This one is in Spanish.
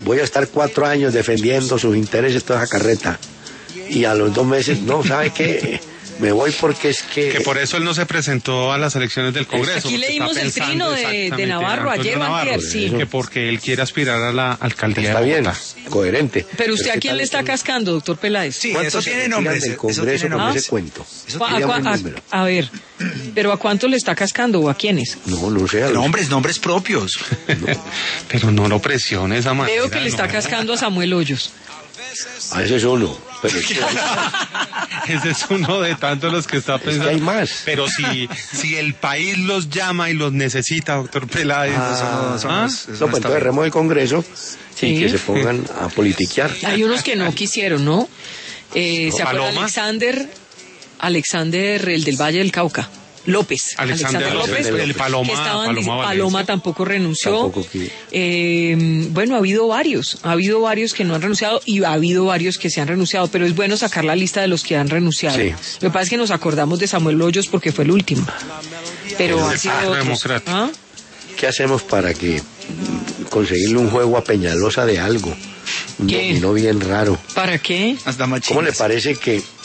voy a estar 4 años defendiendo sus intereses, toda esa carreta. Y a los 2 meses, no, ¿sabe qué? Me voy porque es que por eso él no se presentó a las elecciones del Congreso. Aquí leímos el trino de Navarro ayer o antier, sí. Que porque él quiere aspirar a la alcaldía está de Bogotá. bien, coherente. Pero usted a quién le está cascando, doctor Peláez. Sí, eso tiene nombres. Del Congreso con ese cuento. A ver, pero ¿a cuánto le está cascando o a quiénes? No sé. Nombres propios. Pero no lo presione de esa manera. Veo que le está cascando a Samuel Hoyos. A ese es uno. Pero ese es uno de tantos los que está pensando. Es que hay más. Pero si el país los llama y los necesita, doctor Peláez. Pues entonces remo del Congreso y que se pongan a politiquear. Hay unos que no quisieron, ¿no? ¿Se acuerdan? Alexander, el del Valle del Cauca. Alexander López, el Paloma tampoco renunció. Bueno, ha habido varios que no han renunciado y ha habido varios que se han renunciado, pero es bueno sacar la lista de los que han renunciado. Sí. Lo que pasa es que nos acordamos de Samuel Hoyos porque fue el último, pero han sido otros. ¿Qué hacemos para que conseguirle un juego a Peñalosa de algo? Un dominó bien raro. ¿Para qué? ¿Cómo le parece que